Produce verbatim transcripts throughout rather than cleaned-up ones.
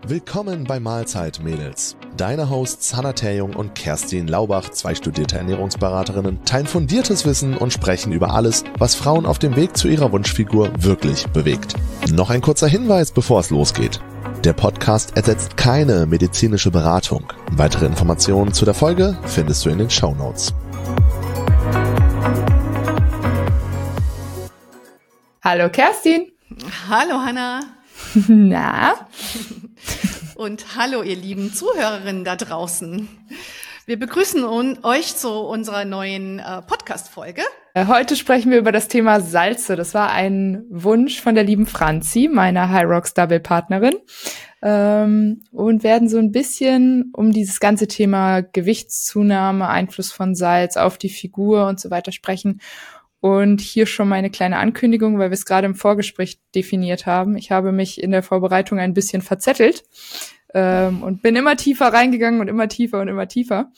Willkommen bei Mahlzeit, Mädels. Deine Hosts Hannah Terjung und Kerstin Laubach, zwei studierte Ernährungsberaterinnen, teilen fundiertes Wissen und sprechen über alles, was Frauen auf dem Weg zu ihrer Wunschfigur wirklich bewegt. Noch ein kurzer Hinweis, bevor es losgeht. Der Podcast ersetzt keine medizinische Beratung. Weitere Informationen zu der Folge findest du in den Shownotes. Hallo Kerstin. Hallo Hannah. Na? Und hallo ihr lieben Zuhörerinnen da draußen. Wir begrüßen un- euch zu unserer neuen äh, Podcast-Folge. Heute sprechen wir über das Thema Salze. Das war ein Wunsch von der lieben Franzi, meiner High Rocks Double-Partnerin. Ähm, und werden so ein bisschen um dieses ganze Thema Gewichtszunahme, Einfluss von Salz auf die Figur und so weiter sprechen. Und hier schon meine kleine Ankündigung, weil wir es gerade im Vorgespräch definiert haben. Ich habe mich in der Vorbereitung ein bisschen verzettelt ähm, und bin immer tiefer reingegangen und immer tiefer und immer tiefer.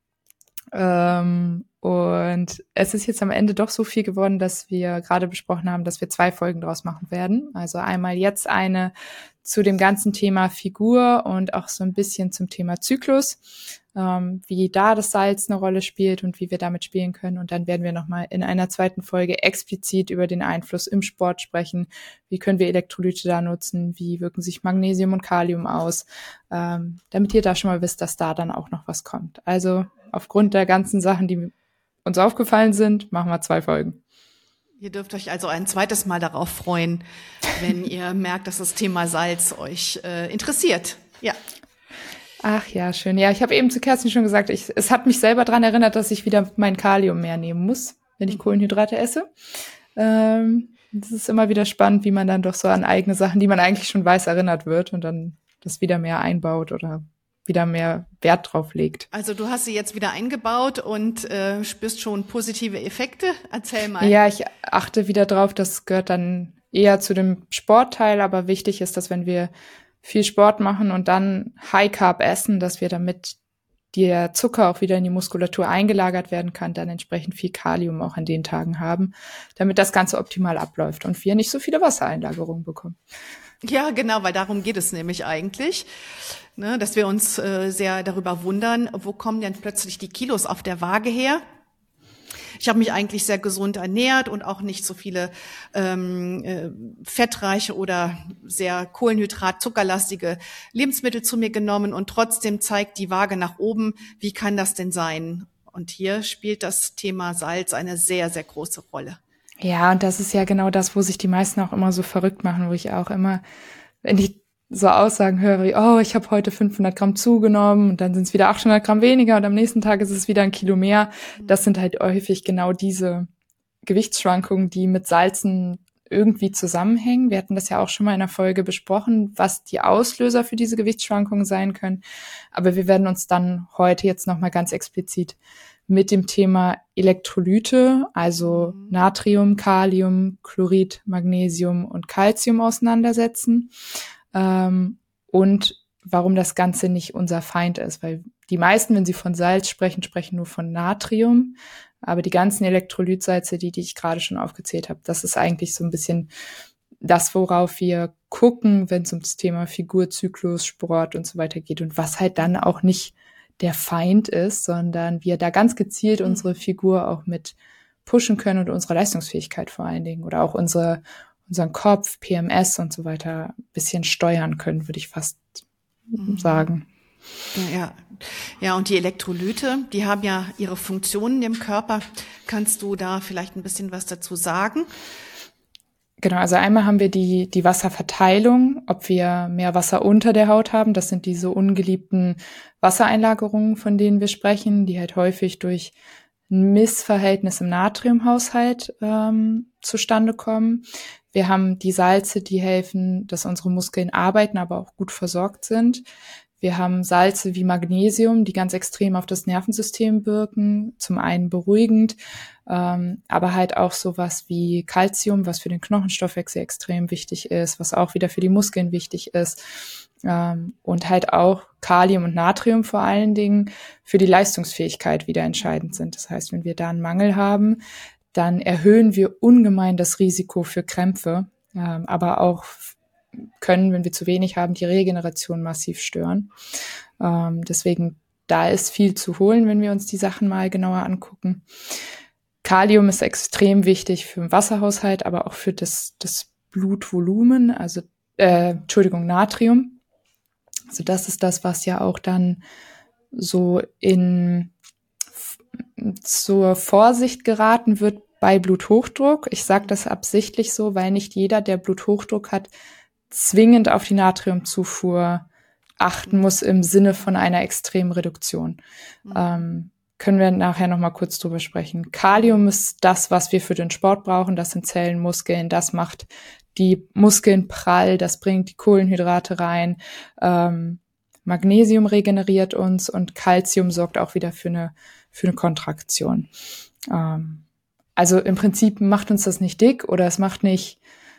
Ähm, und es ist jetzt am Ende doch so viel geworden, dass wir gerade besprochen haben, dass wir zwei Folgen draus machen werden. Also einmal jetzt eine zu dem ganzen Thema Figur und auch so ein bisschen zum Thema Zyklus, ähm, wie da das Salz eine Rolle spielt und wie wir damit spielen können. Und dann werden wir nochmal in einer zweiten Folge explizit über den Einfluss im Sport sprechen. Wie können wir Elektrolyte da nutzen? Wie wirken sich Magnesium und Kalium aus? Ähm, damit ihr da schon mal wisst, dass da dann auch noch was kommt. Also aufgrund der ganzen Sachen, die uns aufgefallen sind, machen wir zwei Folgen. Ihr dürft euch also ein zweites Mal darauf freuen, wenn ihr merkt, dass das Thema Salz euch äh, interessiert. Ja. Ach ja, schön. Ja, ich habe eben zu Kerstin schon gesagt, ich, es hat mich selber daran erinnert, dass ich wieder mein Kalium mehr nehmen muss, wenn ich Kohlenhydrate esse. Ähm, das ist immer wieder spannend, wie man dann doch so an eigene Sachen, die man eigentlich schon weiß, erinnert wird und dann das wieder mehr einbaut oder wieder mehr Wert drauf legt. Also du hast sie jetzt wieder eingebaut und äh, spürst schon positive Effekte. Erzähl mal. Ja, ich achte wieder drauf, das gehört dann eher zu dem Sportteil, aber wichtig ist, dass wenn wir viel Sport machen und dann High Carb essen, dass wir damit der Zucker auch wieder in die Muskulatur eingelagert werden kann, dann entsprechend viel Kalium auch an den Tagen haben, damit das Ganze optimal abläuft und wir nicht so viele Wassereinlagerungen bekommen. Ja, genau, weil darum geht es nämlich eigentlich, ne, dass wir uns äh, sehr darüber wundern, wo kommen denn plötzlich die Kilos auf der Waage her? Ich habe mich eigentlich sehr gesund ernährt und auch nicht so viele ähm, äh, fettreiche oder sehr Kohlenhydrat-, zuckerlastige Lebensmittel zu mir genommen und trotzdem zeigt die Waage nach oben. Wie kann das denn sein? Und hier spielt das Thema Salz eine sehr, sehr große Rolle. Ja, und das ist ja genau das, wo sich die meisten auch immer so verrückt machen, wo ich auch immer, wenn ich so Aussagen höre wie, oh, ich habe heute fünfhundert Gramm zugenommen und dann sind es wieder achthundert Gramm weniger und am nächsten Tag ist es wieder ein Kilo mehr. Das sind halt häufig genau diese Gewichtsschwankungen, die mit Salzen irgendwie zusammenhängen. Wir hatten das ja auch schon mal in einer Folge besprochen, was die Auslöser für diese Gewichtsschwankungen sein können. Aber wir werden uns dann heute jetzt nochmal ganz explizit mit dem Thema Elektrolyte, also Natrium, Kalium, Chlorid, Magnesium und Calcium auseinandersetzen. Ähm, und warum das Ganze nicht unser Feind ist, weil die meisten, wenn sie von Salz sprechen, sprechen nur von Natrium, aber die ganzen Elektrolytsalze, die, die ich gerade schon aufgezählt habe, das ist eigentlich so ein bisschen das, worauf wir gucken, wenn es um das Thema Figur, Zyklus, Sport und so weiter geht und was halt dann auch nicht der Feind ist, sondern wir da ganz gezielt mhm. unsere Figur auch mit pushen können und unsere Leistungsfähigkeit vor allen Dingen oder auch unsere unseren Kopf, P M S und so weiter ein bisschen steuern können, würde ich fast mhm. sagen. Ja, ja, ja, und die Elektrolyte, die haben ja ihre Funktionen im Körper. Kannst du da vielleicht ein bisschen was dazu sagen? Genau, also einmal haben wir die die Wasserverteilung, ob wir mehr Wasser unter der Haut haben. Das sind diese ungeliebten Wassereinlagerungen, von denen wir sprechen, die halt häufig durch ein Missverhältnis im Natriumhaushalt ähm, zustande kommen. Wir haben die Salze, die helfen, dass unsere Muskeln arbeiten, aber auch gut versorgt sind. Wir haben Salze wie Magnesium, die ganz extrem auf das Nervensystem wirken, zum einen beruhigend, ähm, aber halt auch sowas wie Calcium, was für den Knochenstoffwechsel extrem wichtig ist, was auch wieder für die Muskeln wichtig ist, ähm, und halt auch Kalium und Natrium vor allen Dingen für die Leistungsfähigkeit wieder entscheidend sind. Das heißt, wenn wir da einen Mangel haben, dann erhöhen wir ungemein das Risiko für Krämpfe, ähm, aber auch können, wenn wir zu wenig haben, die Regeneration massiv stören. Ähm, deswegen, da ist viel zu holen, wenn wir uns die Sachen mal genauer angucken. Kalium ist extrem wichtig für den Wasserhaushalt, aber auch für das, das Blutvolumen, also, äh, Entschuldigung, Natrium. Also das ist das, was ja auch dann so in zur Vorsicht geraten wird bei Bluthochdruck. Ich sage das absichtlich so, weil nicht jeder, der Bluthochdruck hat, zwingend auf die Natriumzufuhr achten muss im Sinne von einer extremen Reduktion. Mhm. Ähm, können wir nachher noch mal kurz drüber sprechen. Kalium ist das, was wir für den Sport brauchen. Das sind Zellen, Muskeln. Das macht die Muskeln prall. Das bringt die Kohlenhydrate rein. Ähm, Magnesium regeneriert uns und Calcium sorgt auch wieder für eine für eine Kontraktion. Ähm, also im Prinzip macht uns das nicht dick oder es macht nicht,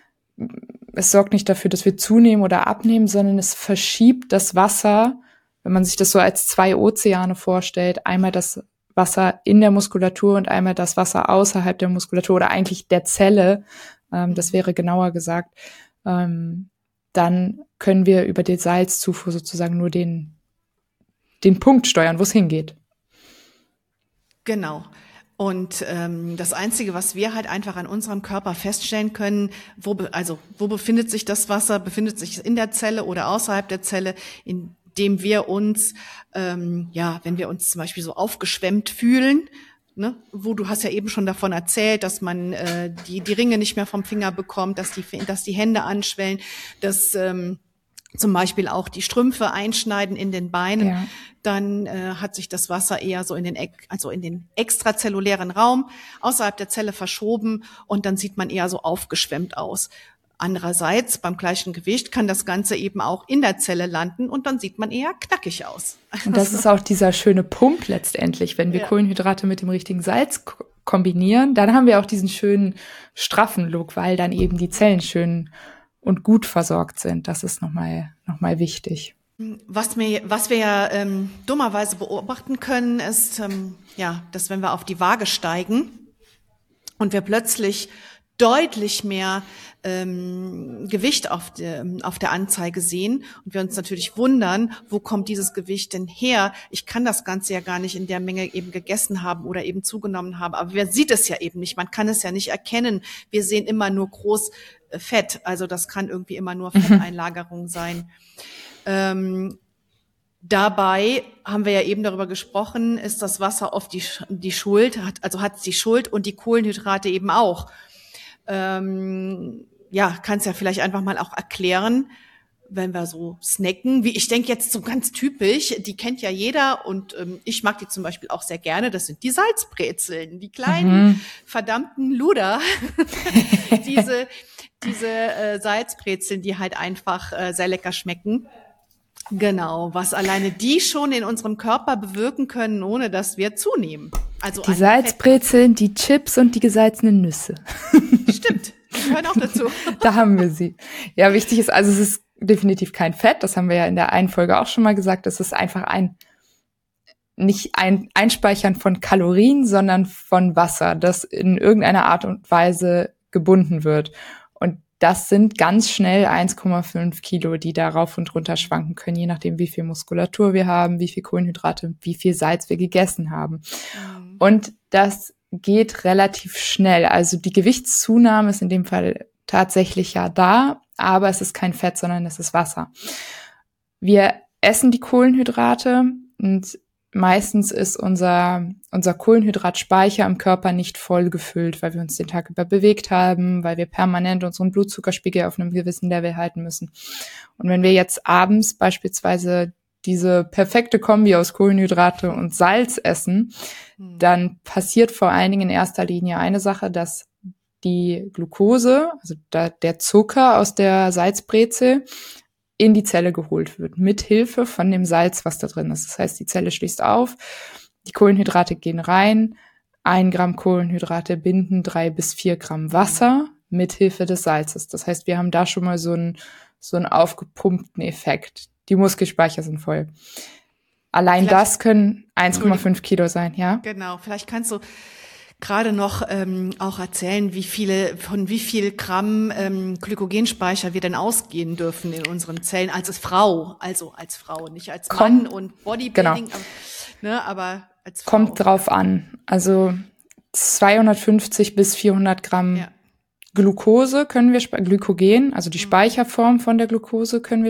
es sorgt nicht dafür, dass wir zunehmen oder abnehmen, sondern es verschiebt das Wasser, wenn man sich das so als zwei Ozeane vorstellt, einmal das Wasser in der Muskulatur und einmal das Wasser außerhalb der Muskulatur oder eigentlich der Zelle, ähm, das wäre genauer gesagt, ähm, dann können wir über die Salzzufuhr sozusagen nur den, den Punkt steuern, wo es hingeht. Genau. Und ähm, das Einzige, was wir halt einfach an unserem Körper feststellen können, wo be- also wo befindet sich das Wasser? Befindet sich es in der Zelle oder außerhalb der Zelle, indem wir uns, ähm, ja, wenn wir uns zum Beispiel so aufgeschwemmt fühlen, ne, wo du hast ja eben schon davon erzählt, dass man äh, die die Ringe nicht mehr vom Finger bekommt, dass die dass die Hände anschwellen, dass ähm, zum Beispiel auch die Strümpfe einschneiden in den Beinen, ja. Dann äh, hat sich das Wasser eher so in den also in den extrazellulären Raum außerhalb der Zelle verschoben und dann sieht man eher so aufgeschwemmt aus. Andererseits, beim gleichen Gewicht kann das Ganze eben auch in der Zelle landen und dann sieht man eher knackig aus. Und das ist auch dieser schöne Pump letztendlich, wenn wir ja. Kohlenhydrate mit dem richtigen Salz k- kombinieren, dann haben wir auch diesen schönen straffen Look, weil dann eben die Zellen schön und gut versorgt sind. Das ist nochmal noch mal wichtig. Was wir, was wir ja ähm, dummerweise beobachten können, ist, ähm, ja, dass wenn wir auf die Waage steigen und wir plötzlich deutlich mehr ähm, Gewicht auf, de, auf der Anzeige sehen und wir uns natürlich wundern, wo kommt dieses Gewicht denn her? Ich kann das Ganze ja gar nicht in der Menge eben gegessen haben oder eben zugenommen haben, aber man sieht es ja eben nicht, man kann es ja nicht erkennen. Wir sehen immer nur groß äh, Fett, also das kann irgendwie immer nur Fetteinlagerung sein. Ähm, dabei haben wir ja eben darüber gesprochen, ist das Wasser oft die, die Schuld, hat, also hat es die Schuld und die Kohlenhydrate eben auch. Ähm, ja, kannst ja vielleicht einfach mal auch erklären, wenn wir so snacken, wie ich denke jetzt so ganz typisch, die kennt ja jeder und ähm, ich mag die zum Beispiel auch sehr gerne, das sind die Salzbrezeln, die kleinen mhm. verdammten Luder, diese diese äh, Salzbrezeln, die halt einfach äh, sehr lecker schmecken. Genau, was alleine die schon in unserem Körper bewirken können, ohne dass wir zunehmen. Also die Salzbrezeln, die Chips und die gesalzenen Nüsse. Stimmt, die gehören auch dazu. Da haben wir sie. Ja, wichtig ist, also es ist definitiv kein Fett, das haben wir ja in der einen Folge auch schon mal gesagt, es ist einfach ein, nicht ein Einspeichern von Kalorien, sondern von Wasser, das in irgendeiner Art und Weise gebunden wird. Und das sind ganz schnell eins Komma fünf Kilo, die da rauf und runter schwanken können, je nachdem, wie viel Muskulatur wir haben, wie viel Kohlenhydrate, wie viel Salz wir gegessen haben. Mhm. Und das geht relativ schnell. Also die Gewichtszunahme ist in dem Fall tatsächlich ja da, aber es ist kein Fett, sondern es ist Wasser. Wir essen die Kohlenhydrate und meistens ist unser, unser Kohlenhydratspeicher im Körper nicht voll gefüllt, weil wir uns den Tag über bewegt haben, weil wir permanent unseren Blutzuckerspiegel auf einem gewissen Level halten müssen. Und wenn wir jetzt abends beispielsweise diese perfekte Kombi aus Kohlenhydrate und Salz essen, hm. dann passiert vor allen Dingen in erster Linie eine Sache, dass die Glucose, also der Zucker aus der Salzbrezel, in die Zelle geholt wird, mit Hilfe von dem Salz, was da drin ist. Das heißt, die Zelle schließt auf, die Kohlenhydrate gehen rein, ein Gramm Kohlenhydrate binden drei bis vier Gramm Wasser mit Hilfe des Salzes. Das heißt, wir haben da schon mal so einen, so einen aufgepumpten Effekt. Die Muskelspeicher sind voll. Allein vielleicht, das können eins Komma fünf Kilo sein, ja? Genau, vielleicht kannst du gerade noch ähm, auch erzählen, wie viele, von wie viel Gramm ähm, Glykogenspeicher wir denn ausgehen dürfen in unseren Zellen als Frau, also als Frau, nicht als Kommt, Mann und Bodybuilding, genau. aber, ne, aber als Frau. Kommt drauf an. Also zweihundertfünfzig bis vierhundert Gramm Ja. Glucose können wir, Glykogen, also die Mhm. Speicherform von der Glucose können wir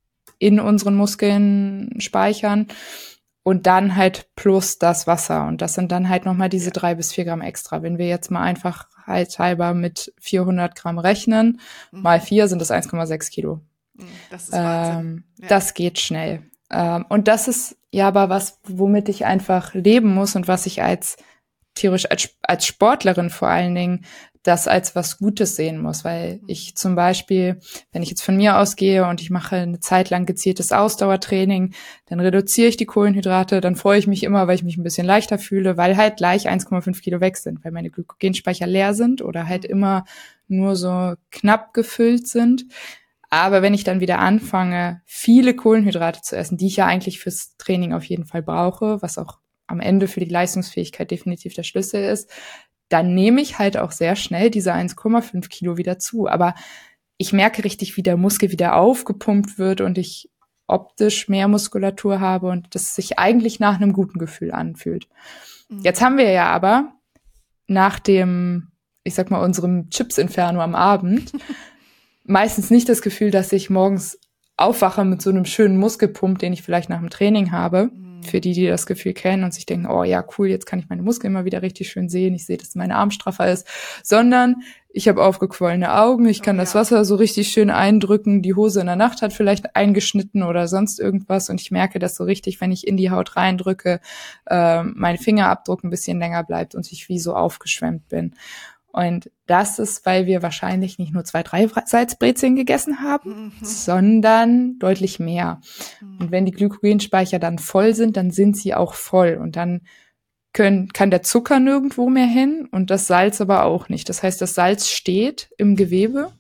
in unseren Muskeln speichern. Und dann halt plus das Wasser. Und das sind dann halt nochmal diese Ja. drei bis vier Gramm extra. Wenn wir jetzt mal einfach halber mit vierhundert Gramm rechnen, Mhm. mal vier sind das eins Komma sechs Kilo. Das ist Wahnsinn. Ähm, Ja. Das geht schnell. Ähm, und das ist ja aber was, womit ich einfach leben muss und was ich als theoretisch als, als Sportlerin vor allen Dingen das als was Gutes sehen muss, weil ich zum Beispiel, wenn ich jetzt von mir ausgehe und ich mache eine Zeit lang gezieltes Ausdauertraining, dann reduziere ich die Kohlenhydrate, dann freue ich mich immer, weil ich mich ein bisschen leichter fühle, weil halt gleich eins Komma fünf Kilo weg sind, weil meine Glykogenspeicher leer sind oder halt immer nur so knapp gefüllt sind. Aber wenn ich dann wieder anfange, viele Kohlenhydrate zu essen, die ich ja eigentlich fürs Training auf jeden Fall brauche, was auch am Ende für die Leistungsfähigkeit definitiv der Schlüssel ist, dann nehme ich halt auch sehr schnell diese eins Komma fünf Kilo wieder zu. Aber ich merke richtig, wie der Muskel wieder aufgepumpt wird und ich optisch mehr Muskulatur habe und das sich eigentlich nach einem guten Gefühl anfühlt. Mhm. Jetzt haben wir ja aber nach dem, ich sag mal, unserem Chips-Inferno am Abend meistens nicht das Gefühl, dass ich morgens aufwache mit so einem schönen Muskelpump, den ich vielleicht nach dem Training habe. Für die, die das Gefühl kennen und sich denken, oh ja, cool, jetzt kann ich meine Muskeln mal wieder richtig schön sehen. Ich sehe, dass meine Arm straffer ist. Sondern ich habe aufgequollene Augen, ich kann oh, das ja. Wasser so richtig schön eindrücken. Die Hose in der Nacht hat vielleicht eingeschnitten oder sonst irgendwas. Und ich merke das so richtig, wenn ich in die Haut reindrücke, äh, mein Fingerabdruck ein bisschen länger bleibt und ich wie so aufgeschwemmt bin. Und das ist, weil wir wahrscheinlich nicht nur zwei, drei Salzbrezeln gegessen haben, mhm. sondern deutlich mehr. Mhm. Und wenn die Glykogenspeicher dann voll sind, dann sind sie auch voll. Und dann können, kann der Zucker nirgendwo mehr hin und das Salz aber auch nicht. Das heißt, das Salz steht im Gewebe.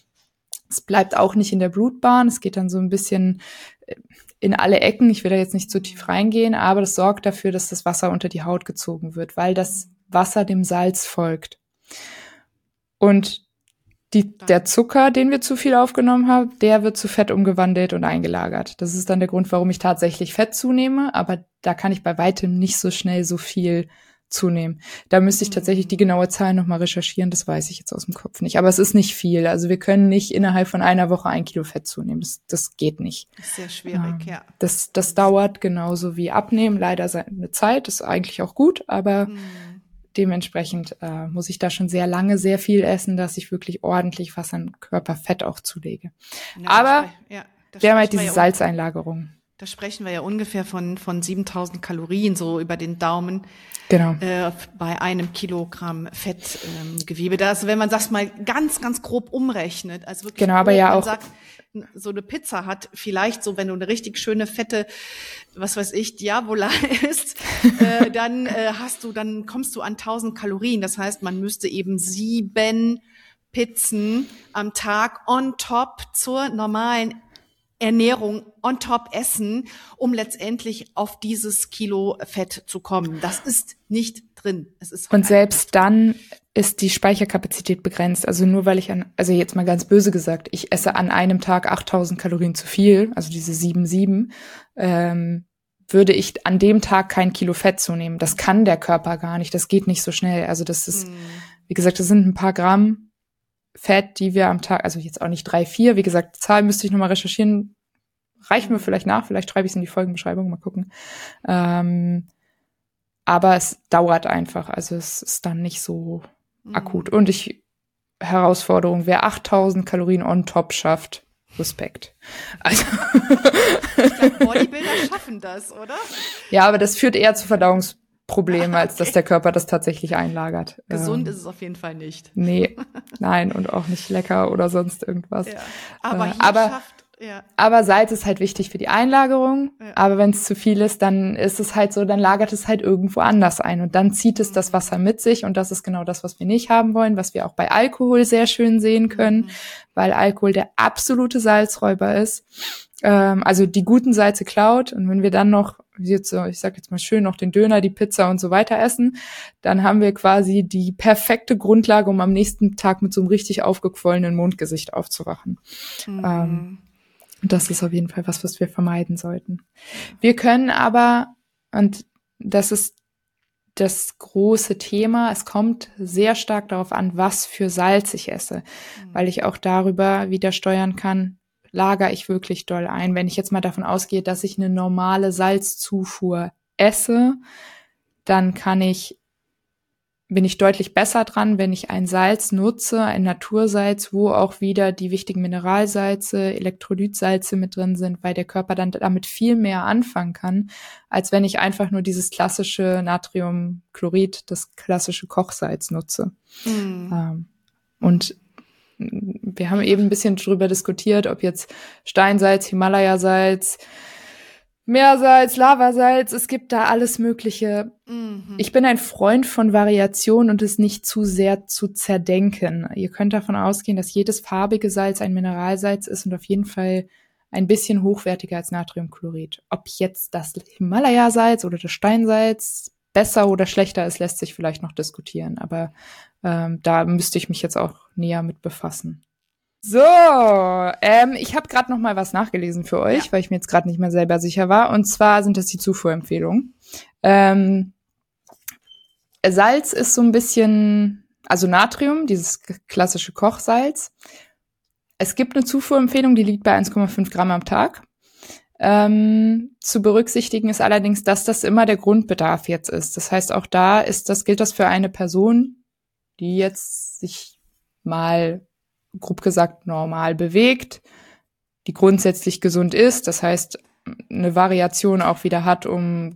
Es bleibt auch nicht in der Blutbahn. Es geht dann so ein bisschen in alle Ecken. Ich will da jetzt nicht zu tief reingehen, aber das sorgt dafür, dass das Wasser unter die Haut gezogen wird, weil das Wasser dem Salz folgt. Und die, der Zucker, den wir zu viel aufgenommen haben, der wird zu Fett umgewandelt und eingelagert. Das ist dann der Grund, warum ich tatsächlich Fett zunehme, aber da kann ich bei weitem nicht so schnell so viel zunehmen. Da müsste ich tatsächlich die genaue Zahl nochmal recherchieren, das weiß ich jetzt aus dem Kopf nicht. Aber es ist nicht viel. Also wir können nicht innerhalb von einer Woche ein Kilo Fett zunehmen. Das, das geht nicht. Das ist sehr schwierig, ähm, ja. Das, das dauert genauso wie abnehmen. Leider seine Zeit, ist eigentlich auch gut, aber hm. dementsprechend äh, muss ich da schon sehr lange sehr viel essen, dass ich wirklich ordentlich was an Körperfett auch zulege. Ja, aber ja, wir haben halt diese ja Salzeinlagerung. Da sprechen wir ja ungefähr von von siebentausend Kalorien, so über den Daumen. Genau. Äh, bei einem Kilogramm Fettgewebe. Ähm, da also wenn man das mal ganz, ganz grob umrechnet, also wirklich genau, grob, aber ja man auch sagt, so eine Pizza hat vielleicht so, wenn du eine richtig schöne fette, was weiß ich, Diavola isst, äh, dann äh, hast du, dann kommst du an tausend Kalorien. Das heißt, man müsste eben sieben Pizzen am Tag on top zur normalen Ernährung on top essen, um letztendlich auf dieses Kilo Fett zu kommen. Das ist nicht drin. Es ist und selbst dann ist die Speicherkapazität begrenzt. Also nur weil ich an, also jetzt mal ganz böse gesagt, ich esse an einem Tag achttausend Kalorien zu viel, also diese sieben sieben, ähm, würde ich an dem Tag kein Kilo Fett zunehmen. Das kann der Körper gar nicht. Das geht nicht so schnell. Also das ist, hm. wie gesagt, das sind ein paar Gramm Fett, die wir am Tag, also jetzt auch nicht drei, vier, wie gesagt, die Zahl müsste ich nochmal recherchieren, reichen wir vielleicht nach, vielleicht schreibe ich es in die Folgenbeschreibung, mal gucken. Ähm, aber es dauert einfach, also es ist dann nicht so mhm. akut. Und ich, Herausforderung, wer achttausend Kalorien on top schafft, Respekt. Also ich glaube, Bodybuilder schaffen das, oder? Ja, aber das führt eher zu Verdauungs Probleme, als dass der Körper das tatsächlich einlagert. Gesund ähm, ist es auf jeden Fall nicht. Nee, nein, und auch nicht lecker oder sonst irgendwas. Ja. Aber, äh, hier aber schafft Ja. Aber Salz ist halt wichtig für die Einlagerung. Ja. Aber wenn es zu viel ist, dann ist es halt so, dann lagert es halt irgendwo anders ein. Und dann zieht es das Wasser mit sich. Und das ist genau das, was wir nicht haben wollen, was wir auch bei Alkohol sehr schön sehen können, mhm. weil Alkohol der absolute Salzräuber ist. Ähm, also die guten Salze klaut. Und wenn wir dann noch, jetzt so, ich sag jetzt mal schön, noch den Döner, die Pizza und so weiter essen, dann haben wir quasi die perfekte Grundlage, um am nächsten Tag mit so einem richtig aufgequollenen Mondgesicht aufzuwachen. Mhm. Ähm, Das ist auf jeden Fall was, was wir vermeiden sollten. Wir können aber, und das ist das große Thema, es kommt sehr stark darauf an, was für Salz ich esse, mhm. weil ich auch darüber wieder steuern kann, lagere ich wirklich doll ein. Wenn ich jetzt mal davon ausgehe, dass ich eine normale Salzzufuhr esse, dann kann ich bin ich deutlich besser dran, wenn ich ein Salz nutze, ein Natursalz, wo auch wieder die wichtigen Mineralsalze, Elektrolytsalze mit drin sind, weil der Körper dann damit viel mehr anfangen kann, als wenn ich einfach nur dieses klassische Natriumchlorid, das klassische Kochsalz nutze. Mhm. Ähm, und wir haben eben ein bisschen drüber diskutiert, ob jetzt Steinsalz, Himalaya-Salz, Meersalz, Lavasalz, es gibt da alles Mögliche. Mhm. Ich bin ein Freund von Variation und es nicht zu sehr zu zerdenken. Ihr könnt davon ausgehen, dass jedes farbige Salz ein Mineralsalz ist und auf jeden Fall ein bisschen hochwertiger als Natriumchlorid. Ob jetzt das Himalaya-Salz oder das Steinsalz besser oder schlechter ist, lässt sich vielleicht noch diskutieren. Aber ähm, da müsste ich mich jetzt auch näher mit befassen. So, ähm, ich habe gerade noch mal was nachgelesen für euch, ja. weil ich mir jetzt gerade nicht mehr selber sicher war. Und zwar sind das die Zufuhrempfehlungen. Ähm, Salz ist so ein bisschen, also Natrium, dieses klassische Kochsalz. Es gibt eine Zufuhrempfehlung, die liegt bei eins Komma fünf Gramm am Tag. Ähm, zu berücksichtigen ist allerdings, dass das immer der Grundbedarf jetzt ist. Das heißt, auch da ist das, gilt das für eine Person, die jetzt sich mal grob gesagt normal bewegt, die grundsätzlich gesund ist, das heißt eine Variation auch wieder hat, um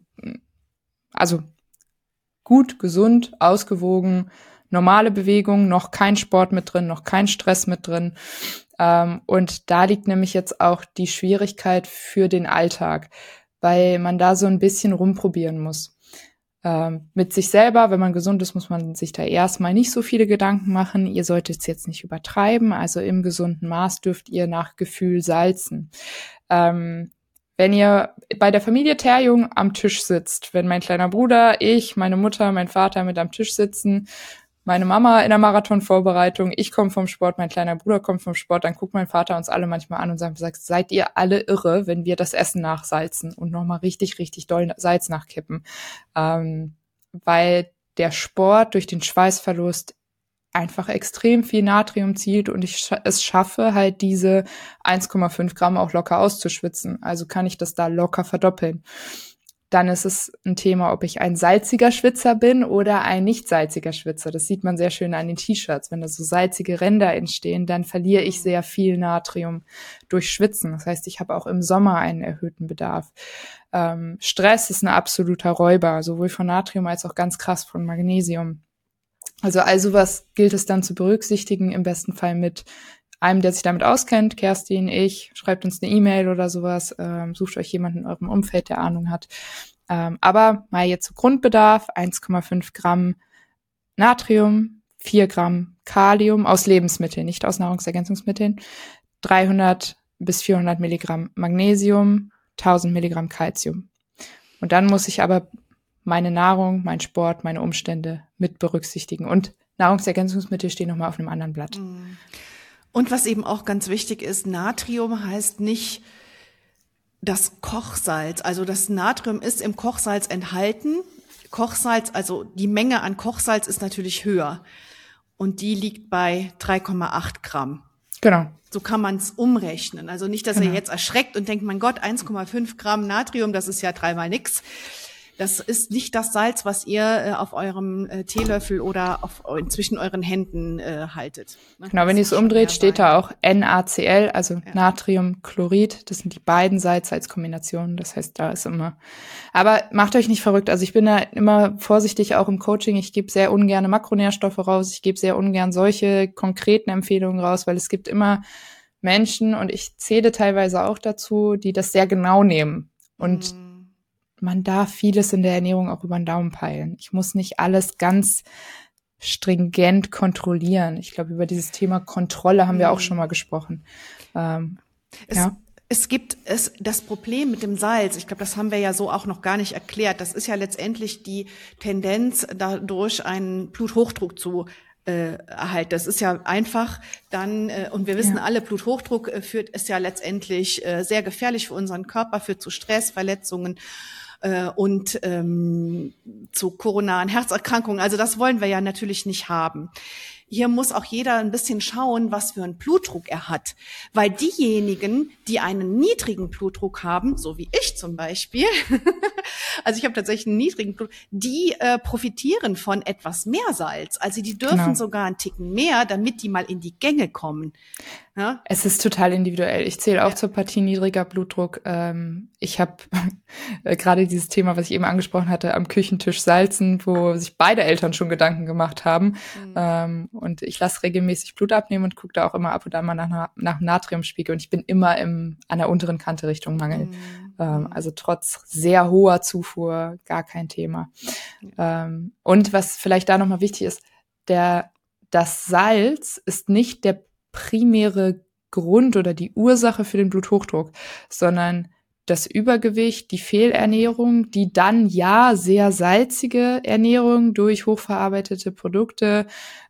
also gut, gesund, ausgewogen, normale Bewegung, noch kein Sport mit drin, noch kein Stress mit drin. Ähm, und da liegt nämlich jetzt auch die Schwierigkeit für den Alltag, weil man da so ein bisschen rumprobieren muss. Ähm, mit sich selber, wenn man gesund ist, muss man sich da erstmal nicht so viele Gedanken machen. Ihr solltet es jetzt nicht übertreiben, also im gesunden Maß dürft ihr nach Gefühl salzen. Ähm, wenn ihr bei der Familie Terjung am Tisch sitzt, wenn mein kleiner Bruder, ich, meine Mutter, mein Vater mit am Tisch sitzen, meine Mama in der Marathonvorbereitung, ich komme vom Sport, mein kleiner Bruder kommt vom Sport, dann guckt mein Vater uns alle manchmal an und sagt, seid ihr alle irre, wenn wir das Essen nachsalzen und nochmal richtig, richtig doll Salz nachkippen. Ähm, weil der Sport durch den Schweißverlust einfach extrem viel Natrium zieht und ich scha- es schaffe halt diese eins Komma fünf Gramm auch locker auszuschwitzen. Also kann ich das da locker verdoppeln. Dann ist es ein Thema, ob ich ein salziger Schwitzer bin oder ein nicht salziger Schwitzer. Das sieht man sehr schön an den T-Shirts. Wenn da so salzige Ränder entstehen, dann verliere ich sehr viel Natrium durch Schwitzen. Das heißt, ich habe auch im Sommer einen erhöhten Bedarf. Ähm, Stress ist ein absoluter Räuber, sowohl von Natrium als auch ganz krass von Magnesium. Also all sowas gilt es dann zu berücksichtigen, im besten Fall mit einem, der sich damit auskennt, Kerstin, ich, schreibt uns eine E-Mail oder sowas, ähm, sucht euch jemanden in eurem Umfeld, der Ahnung hat. Ähm, aber mal jetzt zu Grundbedarf, eins Komma fünf Gramm Natrium, vier Gramm Kalium aus Lebensmitteln, nicht aus Nahrungsergänzungsmitteln, dreihundert bis vierhundert Milligramm Magnesium, tausend Milligramm Calcium. Und dann muss ich aber meine Nahrung, mein Sport, meine Umstände mit berücksichtigen. Und Nahrungsergänzungsmittel stehen nochmal auf einem anderen Blatt. Mm. Und was eben auch ganz wichtig ist, Natrium heißt nicht das Kochsalz. Also das Natrium ist im Kochsalz enthalten. Kochsalz, also die Menge an Kochsalz ist natürlich höher. Und die liegt bei drei Komma acht Gramm. Genau. So kann man es umrechnen. Also nicht, dass genau. ihr jetzt erschreckt und denkt, mein Gott, eins Komma fünf Gramm Natrium, das ist ja dreimal nix. Das ist nicht das Salz, was ihr äh, auf eurem äh, Teelöffel oder auf, äh, zwischen euren Händen äh, haltet. Ne? Genau, wenn ihr es umdreht, steht da auch NaCl, also ja. Natriumchlorid. Das sind die beiden Salze als Kombination. Das heißt, da ist immer. Aber macht euch nicht verrückt. Also ich bin da immer vorsichtig auch im Coaching. Ich gebe sehr ungerne Makronährstoffe raus. Ich gebe sehr ungern solche konkreten Empfehlungen raus, weil es gibt immer Menschen, und ich zähle teilweise auch dazu, die das sehr genau nehmen. Und mm. man darf vieles in der Ernährung auch über den Daumen peilen. Ich muss nicht alles ganz stringent kontrollieren. Ich glaube, über dieses Thema Kontrolle haben mm. wir auch schon mal gesprochen. Ähm, es, ja. es gibt es, das Problem mit dem Salz, ich glaube, das haben wir ja so auch noch gar nicht erklärt. Das ist ja letztendlich die Tendenz, dadurch einen Bluthochdruck zu Äh, halt, das ist ja einfach dann, äh, und wir wissen ja. alle, Bluthochdruck äh, führt, ist ja letztendlich äh, sehr gefährlich für unseren Körper, führt zu Stressverletzungen äh, und ähm, zu koronaren Herzerkrankungen. Also das wollen wir ja natürlich nicht haben. Hier muss auch jeder ein bisschen schauen, was für einen Blutdruck er hat. Weil diejenigen, die einen niedrigen Blutdruck haben, so wie ich zum Beispiel, also ich habe tatsächlich einen niedrigen Blutdruck, die äh, profitieren von etwas mehr Salz. Also die dürfen genau. sogar einen Ticken mehr, damit die mal in die Gänge kommen. Ja? Es ist total individuell. Ich zähle auch ja. zur Partie niedriger Blutdruck. Ähm, ich habe äh, gerade dieses Thema, was ich eben angesprochen hatte, am Küchentisch salzen, wo sich beide Eltern schon Gedanken gemacht haben. Mhm. Ähm, und ich lasse regelmäßig Blut abnehmen und gucke da auch immer ab und an mal nach, nach dem Natriumspiegel. Und ich bin immer im, an der unteren Kante Richtung Mangel. Mhm. Ähm, also trotz sehr hoher Zufuhr gar kein Thema. Mhm. Ähm, und was vielleicht da nochmal wichtig ist, der, das Salz ist nicht der primäre Grund oder die Ursache für den Bluthochdruck, sondern das Übergewicht, die Fehlernährung, die dann ja sehr salzige Ernährung durch hochverarbeitete Produkte,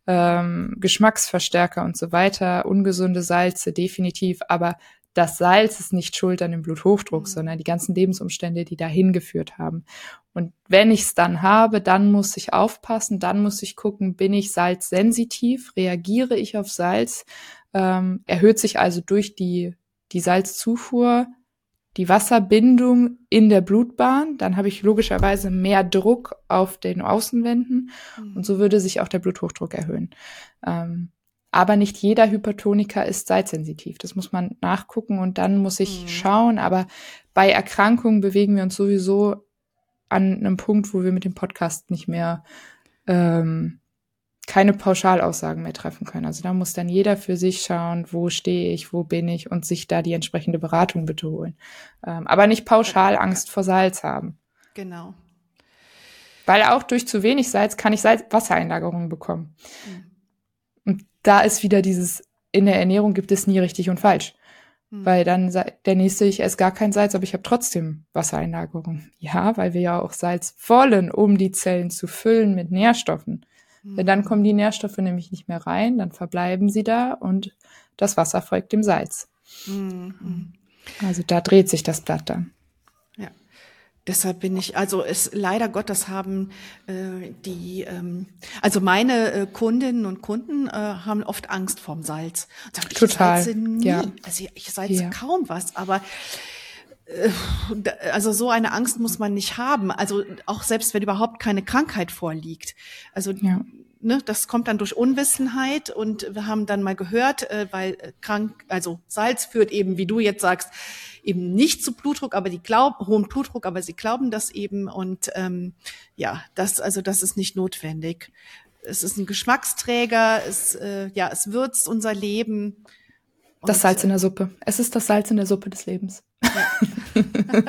ähm, Geschmacksverstärker und so weiter, ungesunde Salze definitiv, aber das Salz ist nicht schuld an dem Bluthochdruck, mhm. sondern die ganzen Lebensumstände, die dahin geführt haben. Und wenn ich es dann habe, dann muss ich aufpassen, dann muss ich gucken, bin ich salzsensitiv, reagiere ich auf Salz, ähm, erhöht sich also durch die, die Salzzufuhr die Wasserbindung in der Blutbahn, dann habe ich logischerweise mehr Druck auf den Außenwänden mhm. und so würde sich auch der Bluthochdruck erhöhen. Ähm, aber nicht jeder Hypertoniker ist salzsensitiv. Das muss man nachgucken und dann muss ich mhm. schauen. Aber bei Erkrankungen bewegen wir uns sowieso an einem Punkt, wo wir mit dem Podcast nicht mehr ähm, keine Pauschalaussagen mehr treffen können. Also da muss dann jeder für sich schauen, wo stehe ich, wo bin ich und sich da die entsprechende Beratung bitte holen. Ähm, aber nicht pauschal Angst vor Salz haben. Genau. Weil auch durch zu wenig Salz kann ich Salz- Wassereinlagerungen bekommen. Mhm. Und da ist wieder dieses, in der Ernährung gibt es nie richtig und falsch. Mhm. Weil dann der nächste, ich esse gar kein Salz, aber ich habe trotzdem Wassereinlagerung. Ja, weil wir ja auch Salz wollen, um die Zellen zu füllen mit Nährstoffen. Mhm. Denn dann kommen die Nährstoffe nämlich nicht mehr rein, dann verbleiben sie da und das Wasser folgt dem Salz. Mhm. Also da dreht sich das Blatt dann. Ja. Deshalb bin ich, also es leider Gottes haben äh, die, ähm, also meine äh, Kundinnen und Kunden äh, haben oft Angst vorm Salz. Und sagen, ich Total, salze nie. ja. Also ich, ich salze ja. kaum was, aber äh, also so eine Angst muss man nicht haben. Also auch selbst wenn überhaupt keine Krankheit vorliegt. Also ja. ne, das kommt dann durch Unwissenheit und wir haben dann mal gehört, äh, weil krank, also Salz führt eben, wie du jetzt sagst, eben nicht zu Blutdruck, aber die glauben, hohen Blutdruck, aber sie glauben das eben und ähm, ja, das, also das ist nicht notwendig. Es ist ein Geschmacksträger, es, äh, ja, es würzt unser Leben. Das Salz in der Suppe. Es ist das Salz in der Suppe des Lebens. Ja.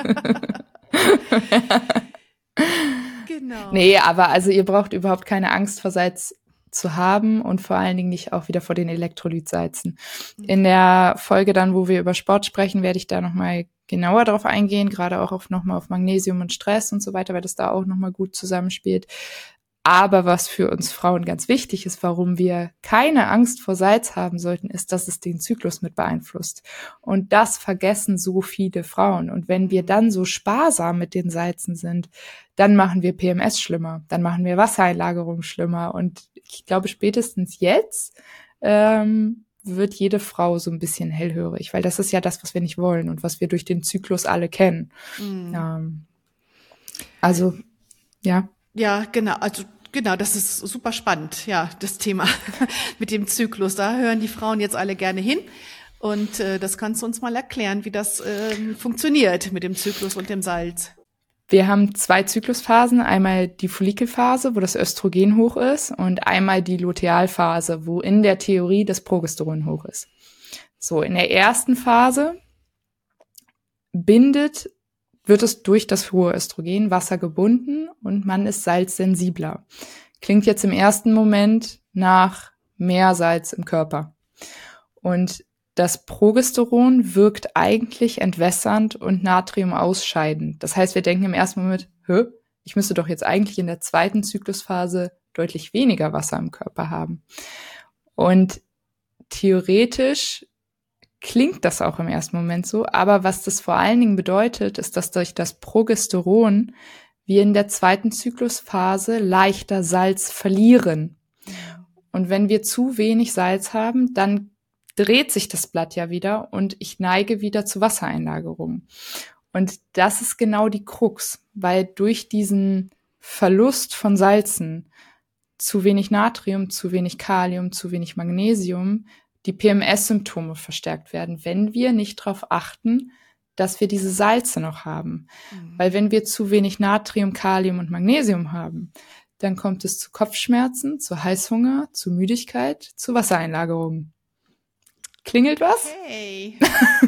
Genau. Nee, aber also ihr braucht überhaupt keine Angst vor Salz zu haben und vor allen Dingen nicht auch wieder vor den Elektrolytsalzen. In der Folge dann, wo wir über Sport sprechen, werde ich da nochmal genauer drauf eingehen, gerade auch auf nochmal auf Magnesium und Stress und so weiter, weil das da auch nochmal gut zusammenspielt. Aber was für uns Frauen ganz wichtig ist, warum wir keine Angst vor Salz haben sollten, ist, dass es den Zyklus mit beeinflusst. Und das vergessen so viele Frauen. Und wenn wir dann so sparsam mit den Salzen sind, dann machen wir P M S schlimmer, dann machen wir Wassereinlagerung schlimmer. Und ich glaube, spätestens jetzt ähm, wird jede Frau so ein bisschen hellhörig, weil das ist ja das, was wir nicht wollen und was wir durch den Zyklus alle kennen. Mhm. Ähm, also, ja. Ja, genau. Also genau, das ist super spannend, ja, das Thema mit dem Zyklus. Da hören die Frauen jetzt alle gerne hin. Und äh, das kannst du uns mal erklären, wie das äh, funktioniert mit dem Zyklus und dem Salz. Wir haben zwei Zyklusphasen, einmal die Follikelphase, wo das Östrogen hoch ist, und einmal die Lutealphase, wo in der Theorie das Progesteron hoch ist. So, in der ersten Phase bindet, wird es durch das hohe Östrogen Wasser gebunden und man ist salzsensibler. Klingt jetzt im ersten Moment nach mehr Salz im Körper. Und das Progesteron wirkt eigentlich entwässernd und Natrium ausscheidend. Das heißt, wir denken im ersten Moment, hä, ich müsste doch jetzt eigentlich in der zweiten Zyklusphase deutlich weniger Wasser im Körper haben. Und theoretisch klingt das auch im ersten Moment so, aber was das vor allen Dingen bedeutet, ist, dass durch das Progesteron wir in der zweiten Zyklusphase leichter Salz verlieren. Und wenn wir zu wenig Salz haben, dann dreht sich das Blatt ja wieder und ich neige wieder zu Wassereinlagerungen. Und das ist genau die Krux, weil durch diesen Verlust von Salzen, zu wenig Natrium, zu wenig Kalium, zu wenig Magnesium, die P M S-Symptome verstärkt werden, wenn wir nicht darauf achten, dass wir diese Salze noch haben. Mhm. Weil wenn wir zu wenig Natrium, Kalium und Magnesium haben, dann kommt es zu Kopfschmerzen, zu Heißhunger, zu Müdigkeit, zu Wassereinlagerungen. Klingelt was? Hey.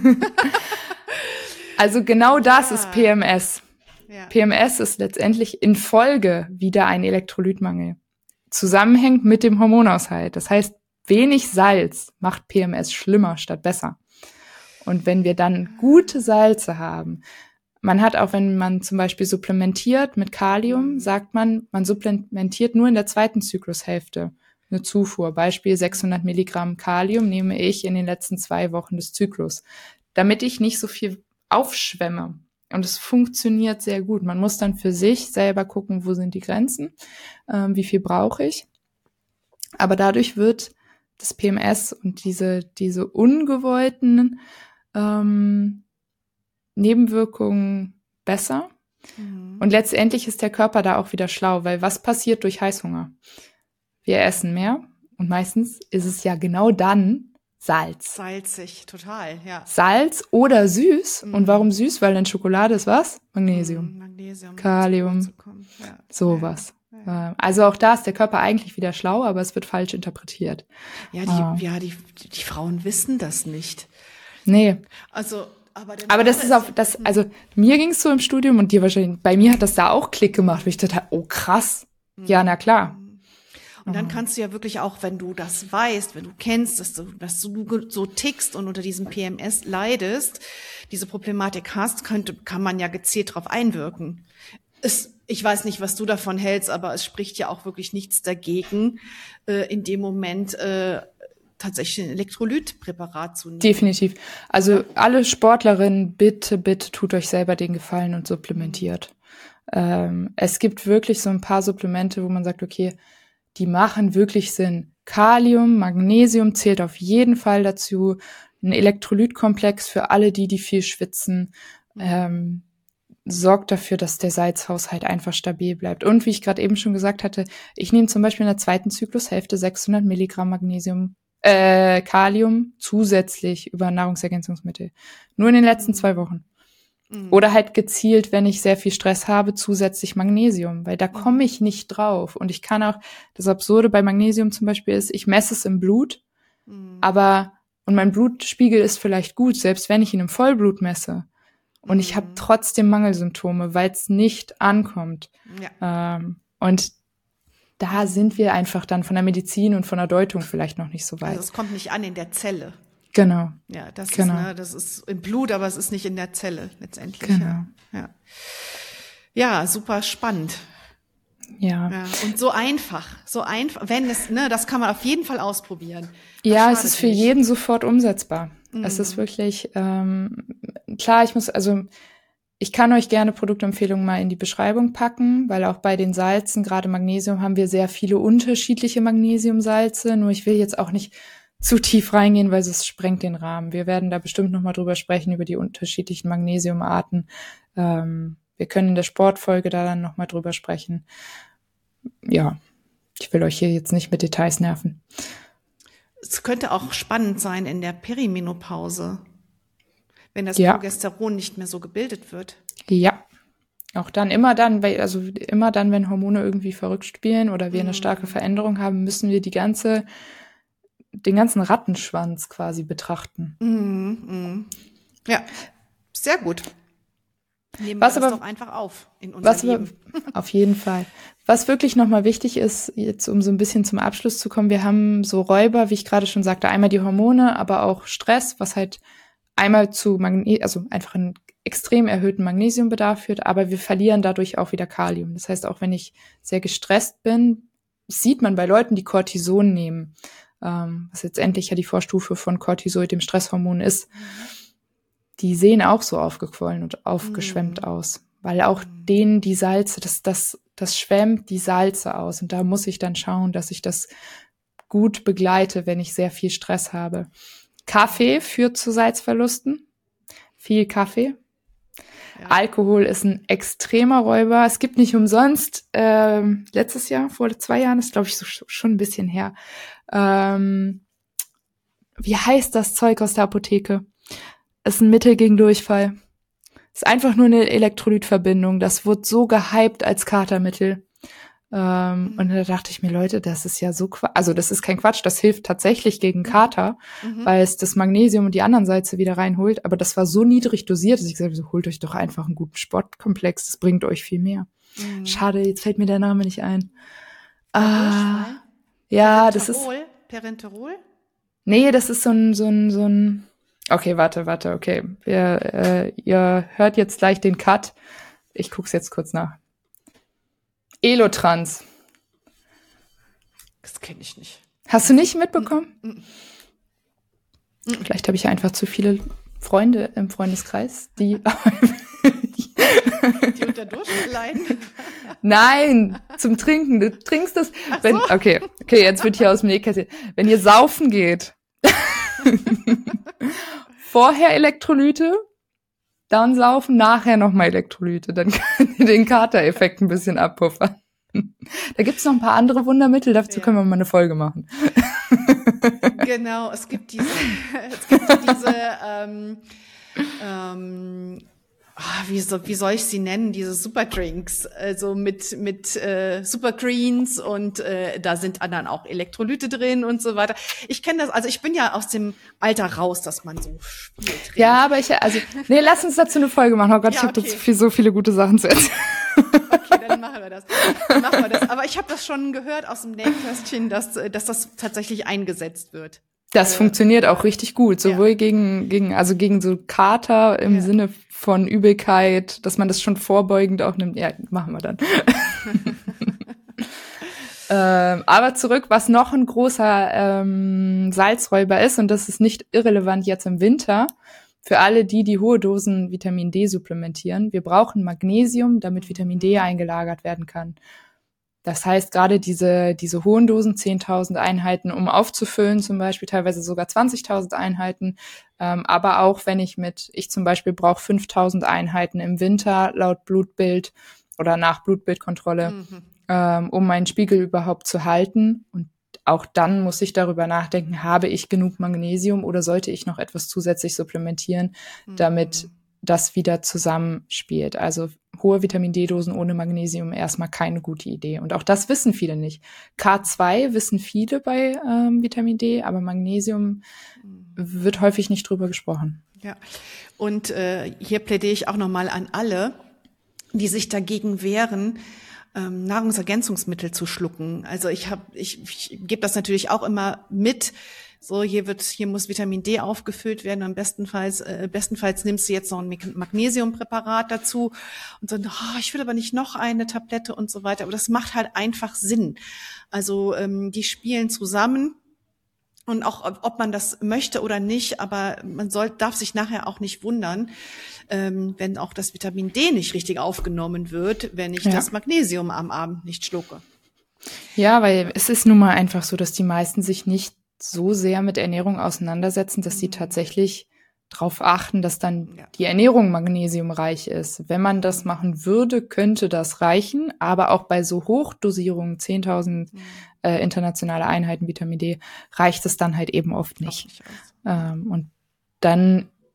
Also genau das ja. ist P M S. Ja. P M S ist letztendlich in Folge wieder ein Elektrolytmangel. Zusammenhängt mit dem Hormonaushalt. Das heißt, wenig Salz macht P M S schlimmer statt besser. Und wenn wir dann gute Salze haben, man hat auch, wenn man zum Beispiel supplementiert mit Kalium, sagt man, man supplementiert nur in der zweiten Zyklushälfte eine Zufuhr. Beispiel sechshundert Milligramm Kalium nehme ich in den letzten zwei Wochen des Zyklus, damit ich nicht so viel aufschwemme. Und es funktioniert sehr gut. Man muss dann für sich selber gucken, wo sind die Grenzen, ähm, wie viel brauche ich. Aber dadurch wird das P M S und diese diese ungewollten ähm, Nebenwirkungen besser. Mhm. Und letztendlich ist der Körper da auch wieder schlau, weil was passiert durch Heißhunger? Wir essen mehr und meistens ist es ja genau dann Salz. Salzig, total, ja. Salz oder süß. Mhm. Und warum süß? Weil in Schokolade ist was? Magnesium. Mhm, Magnesium. Kalium. Ja. Sowas. Ja. Ja. Also auch da ist der Körper eigentlich wieder schlau, aber es wird falsch interpretiert. Ja, die, ah. ja, die, die Frauen wissen das nicht. Nee. Also, aber, aber das ist auch, das, also mir ging es so im Studium und dir wahrscheinlich, bei mir hat das da auch Klick gemacht, wo ich dachte, oh krass. Mhm. Ja, na klar. Und dann kannst du ja wirklich auch, wenn du das weißt, wenn du kennst, dass du, dass du so tickst und unter diesem P M S leidest, diese Problematik hast, könnte, kann man ja gezielt darauf einwirken. Es, ich weiß nicht, was du davon hältst, aber es spricht ja auch wirklich nichts dagegen, äh, in dem Moment äh, tatsächlich ein Elektrolytpräparat zu nehmen. Definitiv. Also alle Sportlerinnen, bitte, bitte tut euch selber den Gefallen und supplementiert. Ähm, es gibt wirklich so ein paar Supplemente, wo man sagt, okay, die machen wirklich Sinn. Kalium, Magnesium zählt auf jeden Fall dazu. Ein Elektrolytkomplex für alle die, die viel schwitzen, ähm, sorgt dafür, dass der Salzhaushalt einfach stabil bleibt. Und wie ich gerade eben schon gesagt hatte, ich nehme zum Beispiel in der zweiten Zyklushälfte sechshundert Milligramm Magnesium, äh, Kalium zusätzlich über Nahrungsergänzungsmittel. Nur in den letzten zwei Wochen. Oder halt gezielt, wenn ich sehr viel Stress habe, zusätzlich Magnesium, weil da komme ich nicht drauf. Und ich kann auch, das Absurde bei Magnesium zum Beispiel ist, ich messe es im Blut, mhm. aber, und mein Blutspiegel ist vielleicht gut, selbst wenn ich ihn im Vollblut messe. Und mhm. ich habe trotzdem Mangelsymptome, weil es nicht ankommt. Ja. Ähm, und da sind wir einfach dann von der Medizin und von der Deutung vielleicht noch nicht so weit. Also es kommt nicht an in der Zelle. Genau. Ja, das genau. ist, ne, das ist im Blut, aber es ist nicht in der Zelle letztendlich. Genau. Ja, ja. Ja, super spannend. Ja. ja. Und so einfach, so einfach, wenn es, ne, das kann man auf jeden Fall ausprobieren. Das ja, es ist für nicht. jeden sofort umsetzbar. Mhm. Es ist wirklich, ähm, klar, ich muss, also ich kann euch gerne Produktempfehlungen mal in die Beschreibung packen, weil auch bei den Salzen, gerade Magnesium, haben wir sehr viele unterschiedliche Magnesiumsalze. Nur ich will jetzt auch nicht zu tief reingehen, weil es sprengt den Rahmen. Wir werden da bestimmt noch mal drüber sprechen, über die unterschiedlichen Magnesiumarten. Ähm, wir können in der Sportfolge da dann noch mal drüber sprechen. Ja, ich will euch hier jetzt nicht mit Details nerven. Es könnte auch spannend sein in der Perimenopause, wenn das ja. Progesteron nicht mehr so gebildet wird. Ja, auch dann, immer dann, also immer dann, wenn Hormone irgendwie verrückt spielen oder wir eine starke Veränderung haben, müssen wir die ganze den ganzen Rattenschwanz quasi betrachten. Mhm, mh. Ja, sehr gut. Nehmen was wir das aber, doch einfach auf in unser was Leben. Aber, auf jeden Fall. Was wirklich nochmal wichtig ist, jetzt um so ein bisschen zum Abschluss zu kommen, wir haben so Räuber, wie ich gerade schon sagte, einmal die Hormone, aber auch Stress, was halt einmal zu Magne- also einfach einen extrem erhöhten Magnesiumbedarf führt, aber wir verlieren dadurch auch wieder Kalium. Das heißt, auch wenn ich sehr gestresst bin, sieht man bei Leuten, die Cortison nehmen, ähm, was letztendlich ja die Vorstufe von Cortisoid, dem Stresshormon ist, die sehen auch so aufgequollen und aufgeschwemmt Mhm. aus, weil auch denen die Salze, das, das, das schwemmt die Salze aus und da muss ich dann schauen, dass ich das gut begleite, wenn ich sehr viel Stress habe. Kaffee führt zu Salzverlusten, viel Kaffee. Ja. Alkohol ist ein extremer Räuber. Es gibt nicht umsonst, ähm, letztes Jahr, vor zwei Jahren, ist glaube ich so, schon ein bisschen her, ähm, wie heißt das Zeug aus der Apotheke? Ist ein Mittel gegen Durchfall. Ist einfach nur eine Elektrolytverbindung. Das wurde so gehypt als Katermittel. Ähm, mhm. Und da dachte ich mir, Leute, das ist ja so Quatsch. Also das ist kein Quatsch, das hilft tatsächlich gegen Kater, mhm. weil es das Magnesium und die anderen Salze wieder reinholt. Aber das war so niedrig dosiert, dass ich gesagt habe, so, holt euch doch einfach einen guten Sportkomplex, das bringt euch viel mehr. Mhm. Schade, jetzt fällt mir der Name nicht ein. Ah, ja, das ist... Perenterol? Nee, das ist so ein, so ein, so ein... Okay, warte, warte, okay. Wir, äh, ihr hört jetzt gleich den Cut. Ich guck's jetzt kurz nach. Elotrans. Das kenne ich nicht. Hast du nicht mitbekommen? Mm, mm. Vielleicht habe ich ja einfach zu viele Freunde im Freundeskreis, die... die unter Durchfall leiden? Nein, zum Trinken. Du trinkst das... Ach Wenn, so. Okay, okay, jetzt wird hier aus dem Nähkästchen. Wenn ihr saufen geht... Vorher Elektrolyte, dann saufen, nachher nochmal Elektrolyte. Dann könnt ihr den Kater-Effekt ein bisschen abpuffern. Da gibt's noch ein paar andere Wundermittel, dazu ja. können wir mal eine Folge machen. Genau, es gibt diese, es gibt so diese, ähm, ähm, wie, so, wie soll ich sie nennen, diese Superdrinks, also mit mit äh, Supergreens und äh, da sind dann auch Elektrolyte drin und so weiter. Ich kenne das, also ich bin ja aus dem Alter raus, dass man so viel trinkt. Ja, aber ich, also, nee, lass uns dazu eine Folge machen. Oh Gott, ja, ich habe okay. dazu viel, so viele gute Sachen zu erzählen. Okay, dann machen wir das. Dann machen wir das. Aber ich habe das schon gehört aus dem Nähkästchen, dass, dass das tatsächlich eingesetzt wird. Das äh, funktioniert auch richtig gut, sowohl ja. gegen, gegen, also gegen so Kater im ja. Sinne von Übelkeit, dass man das schon vorbeugend auch nimmt. Ja, machen wir dann. ähm, aber zurück, was noch ein großer ähm, Salzräuber ist, und das ist nicht irrelevant jetzt im Winter, für alle die, die hohe Dosen Vitamin D supplementieren. Wir brauchen Magnesium, damit Vitamin D eingelagert werden kann. Das heißt, gerade diese diese hohen Dosen, zehntausend Einheiten, um aufzufüllen, zum Beispiel teilweise sogar zwanzigtausend Einheiten. Ähm, aber auch wenn ich mit, ich zum Beispiel brauche fünftausend Einheiten im Winter laut Blutbild oder nach Blutbildkontrolle, mhm. ähm, um meinen Spiegel überhaupt zu halten. Und auch dann muss ich darüber nachdenken, habe ich genug Magnesium oder sollte ich noch etwas zusätzlich supplementieren, damit mhm. das wieder zusammenspielt. Also hohe Vitamin-D-Dosen ohne Magnesium erstmal keine gute Idee. Und auch das wissen viele nicht. K zwei wissen viele bei ähm, Vitamin D, aber Magnesium wird häufig nicht drüber gesprochen. Ja, und äh, hier plädiere ich auch nochmal an alle, die sich dagegen wehren, ähm, Nahrungsergänzungsmittel zu schlucken. Also ich habe, ich, ich gebe das natürlich auch immer mit. So, hier wird, hier muss Vitamin D aufgefüllt werden. Am bestenfalls, äh, bestenfalls nimmst du jetzt noch ein Magnesiumpräparat dazu und so, oh, ich will aber nicht noch eine Tablette und so weiter. Aber das macht halt einfach Sinn. Also ähm, die spielen zusammen. Und auch, ob man das möchte oder nicht, aber man soll, darf sich nachher auch nicht wundern, ähm, wenn auch das Vitamin D nicht richtig aufgenommen wird, wenn ich ja. das Magnesium am Abend nicht schlucke. Ja, weil es ist nun mal einfach so, dass die meisten sich nicht so sehr mit Ernährung auseinandersetzen, dass sie tatsächlich darauf achten, dass dann ja. die Ernährung magnesiumreich ist. Wenn man das machen würde, könnte das reichen, aber auch bei so Hochdosierungen, zehntausend mhm. äh, internationale Einheiten Vitamin D, reicht es dann halt eben oft nicht. nicht ähm, und dann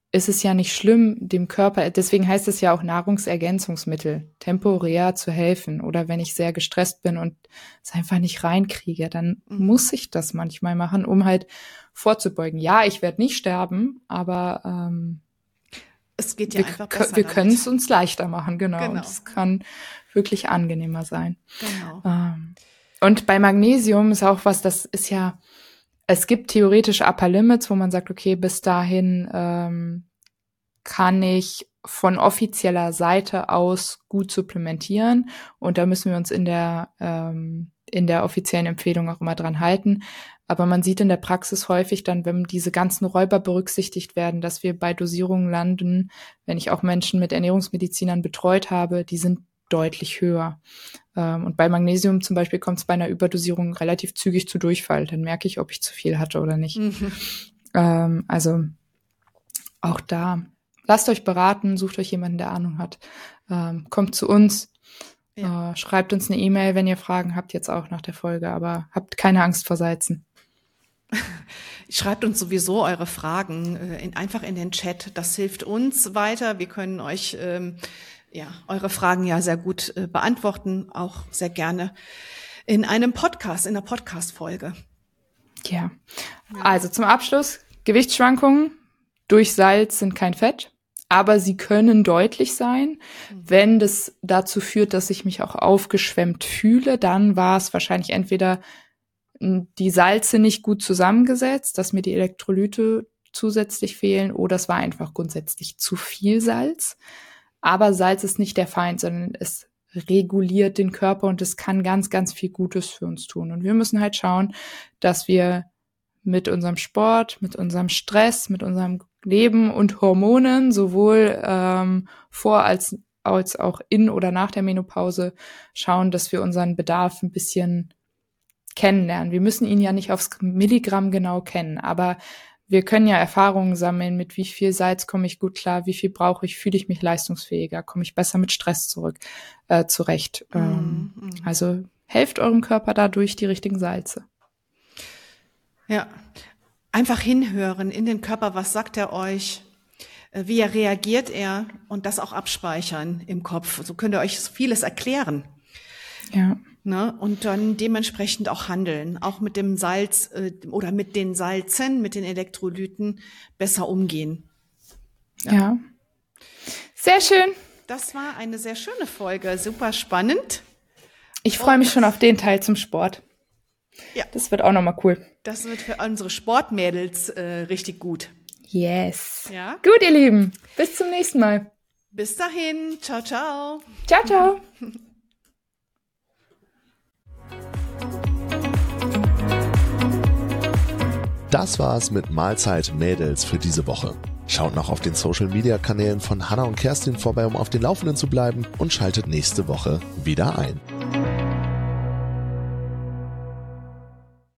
ist es ja nicht schlimm, dem Körper, deswegen heißt es ja auch Nahrungsergänzungsmittel, temporär zu helfen. Oder wenn ich sehr gestresst bin und es einfach nicht reinkriege, dann mhm. muss ich das manchmal machen, um halt vorzubeugen. Ja, ich werde nicht sterben, aber ähm, es geht ja wir, einfach besser wir können es uns leichter machen, genau. genau. Und es kann wirklich angenehmer sein. Genau. Ähm, und bei Magnesium ist auch was, das ist ja, es gibt theoretisch Upper Limits, wo man sagt, okay, bis dahin ähm, kann ich von offizieller Seite aus gut supplementieren. Und da müssen wir uns in der ähm, in der offiziellen Empfehlung auch immer dran halten. Aber man sieht in der Praxis häufig dann, wenn diese ganzen Räuber berücksichtigt werden, dass wir bei Dosierungen landen, wenn ich auch Menschen mit Ernährungsmedizinern betreut habe, die sind deutlich höher. Und bei Magnesium zum Beispiel kommt es bei einer Überdosierung relativ zügig zu Durchfall. Dann merke ich, ob ich zu viel hatte oder nicht. Mhm. Ähm, also auch da, lasst euch beraten, sucht euch jemanden, der Ahnung hat. Ähm, kommt zu uns, ja. äh, schreibt uns eine E-Mail, wenn ihr Fragen habt, jetzt auch nach der Folge. Aber habt keine Angst vor Salzen. Schreibt uns sowieso eure Fragen äh, in, einfach in den Chat. Das hilft uns weiter. Wir können euch ähm, ja eure Fragen ja sehr gut äh, beantworten, auch sehr gerne in einem Podcast, in einer Podcast-Folge. Ja. ja, also zum Abschluss, Gewichtsschwankungen durch Salz sind kein Fett, aber sie können deutlich sein. Mhm. Wenn das dazu führt, dass ich mich auch aufgeschwemmt fühle, dann war es wahrscheinlich entweder die Salze nicht gut zusammengesetzt, dass mir die Elektrolyte zusätzlich fehlen, oder es war einfach grundsätzlich zu viel Salz. Aber Salz ist nicht der Feind, sondern es reguliert den Körper und es kann ganz, ganz viel Gutes für uns tun. Und wir müssen halt schauen, dass wir mit unserem Sport, mit unserem Stress, mit unserem Leben und Hormonen sowohl ähm, vor als, als auch in oder nach der Menopause schauen, dass wir unseren Bedarf ein bisschen kennenlernen. Wir müssen ihn ja nicht aufs Milligramm genau kennen, aber wir können ja Erfahrungen sammeln, mit wie viel Salz komme ich gut klar, wie viel brauche ich, fühle ich mich leistungsfähiger, komme ich besser mit Stress zurück äh, zurecht. Mm, ähm, mm. Also helft eurem Körper dadurch die richtigen Salze. Ja, einfach hinhören in den Körper, was sagt er euch, wie reagiert er, und das auch abspeichern im Kopf. So könnt ihr euch vieles erklären. Ja. Ne? Und dann dementsprechend auch handeln, auch mit dem Salz äh, oder mit den Salzen, mit den Elektrolyten besser umgehen. Ja. ja. Sehr schön. Das war eine sehr schöne Folge, super spannend. Ich freue mich schon auf den Teil zum Sport. Ja. Das wird auch nochmal cool. Das wird für unsere Sportmädels äh, richtig gut. Yes. Ja. Gut, ihr Lieben. Bis zum nächsten Mal. Bis dahin. Ciao, ciao. Ciao, ciao. Das war's mit Mahlzeit Mädels für diese Woche. Schaut noch auf den Social-Media-Kanälen von Hannah und Kerstin vorbei, um auf den Laufenden zu bleiben, und schaltet nächste Woche wieder ein.